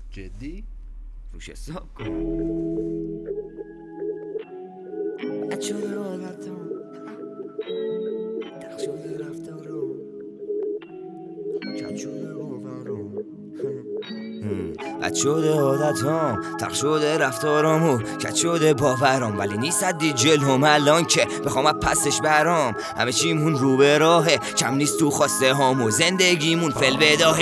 جدی؟ روش حساب کن. بد شده عادتم تق شده رفتارم کج شده باورم بد شده عادتام تق شده رفتارامو کج شده باورام، ولی نیست دی جلوم الان که بخوام از پسش برام. همه چیمون رو به راهه، کم نیست تو خواسته هامو، زندگیمون فل بداهه.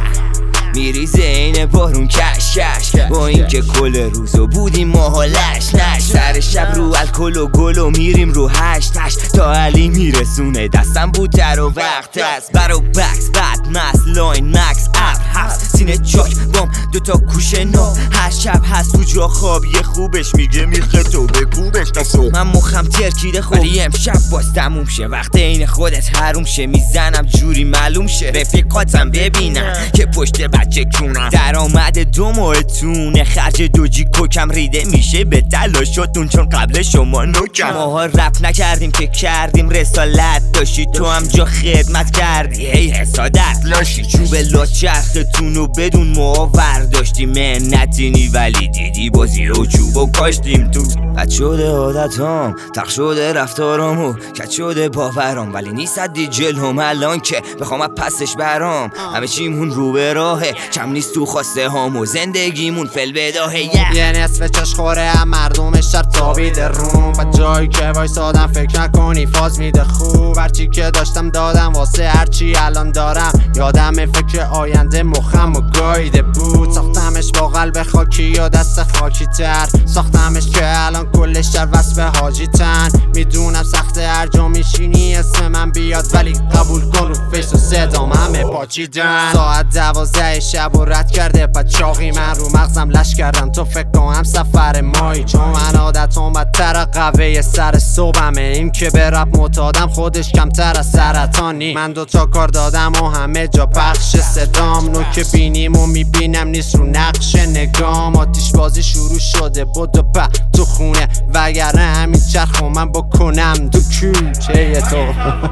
میریزه این بارون کش کش، با این که کل روزو بودیم ماها لش نش. سر شب رو الکل و گل و میریم رو هشتش، تا علی میرسونه دستم بودتر و وقت هست. برا بکس بد مست لاین مکس ابر هفت سینه چاک بام دوتا کوشه نو. هر شب هست تو جا خوابی خوبش میگه میخه تو بکوبش تا صبح. من مخم ترکیده خوب، ولی امشب باز تموم شه. وقت این خودت حروم شه، میزنم جوری معلوم شه. رفیقاتم ببینم که پشت بچه کونم درآمد 2 ماهتونه، خرج 2 جی کوکم ریده میشه به تلاشاتون، چون قبل شما نوکم. ماها رپ نکردیم که کردیم رسالت، داشتی تو هم جا خدمت کردی هی حسادت لاشی. چوب لاچرختونو بدون ماور داشتی منتینی، ولی دیدی بازی رو چوبو کاشتیم تو. بد شده عادتام تق شده رفتارامو کج شده باورام، ولی نیست دی جلوم الان که بخوام از پسش برام. همه چیمون رو به راهه، کم نیست تو خواسته هامو، زندگیمون فل بداهه. یه نصف چشخوره هم مردم شهر تابیده روم، و جایی که وایسادم فکر نکنی فاز میده خوب. هرچی که داشتم دادم واسه هرچی الان دارم، یادم فکر آینده مخم و گاییده بود. ساختمش با قلب خاکی یا دست خاکی تر، ساختمش که الان کل شهر وصف حاجی تن. میدونم سخت هر جا میشینی اسم من بیاد، ولی قبول کن رو فیس و صدام همه پاچیدن. ساعت 12 شب و رد کرده پچاقی من، رو مغزم لش کردم تو فکر کنم سفر مایی. چون من عادتم بدتر قوه سر صبحمه، این که به رپ معتادم خودش کمتر از سرطانی. من 2 تا کار دادم و همه جا پخش صدام، نوک بینیم و میبینم نیست رو نقش نگام. آتیش بازی شروع شده بدو په تو خونه، وگرنه همین چرخو من بکنم دو کوچه تو.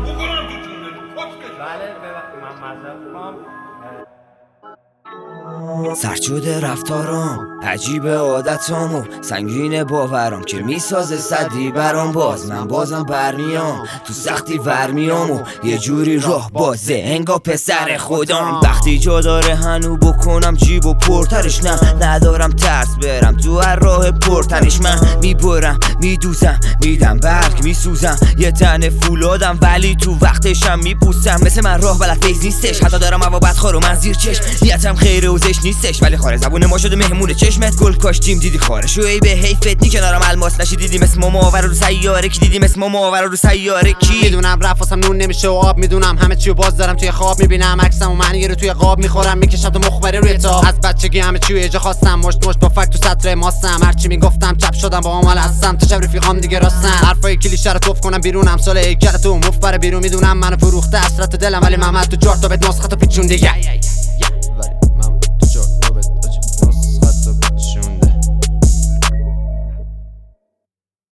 سرد شده رفتارام عجیبه عادتامو سنگین باورام، که میسازه صدی برام. من بازم برمیام تو سختی ورمیام و یه جوری راه بازه انگا پسر خودم. وقتی جا داره هنو بکنم جیب و پرترش، نه ندارم ترس برم تو هر راه پرتنش. من میبرم میدوزم میدم برگ میسوزم، یه تن فولادم ولی تو وقتشم میپوسم. مثل من راه بلد فیز نیستش، حتی دارم هوا بدخوار و من زیر چشم. نیتم خیر وزش نیستش، ولی خاره زبون ما شده مهمون چشمت. گل کاشتیم دیدی خارشو ای به حیفت نی کنارم الماس نشی. دیدیم اسم ما آور رو سیاره کی، دیدیم اسم ما آور رو سیاره کی. میدونم رفاسم نون نمیشه و آب، میدونم همه چیو باز دارم توی خواب. میبینم عکسم و معنی رو توی قاب میخورم، میکشم تو مخبره روی تاب. از بچگی همه چیو یه جا خواستم، مشت با فک تو سطر ماستم. هرچی میگفتم چپ شدم با عمل هستم، تا شب رفیقام دیگه راستن. حرفای کلیشه رو توف کنم بیرونم، سال هیکل تو مفبر بیرون. میدونم منو فروخته حسرت دلم، ولی محمد تو 4 تا بد نسخه تو پیچون دیگه.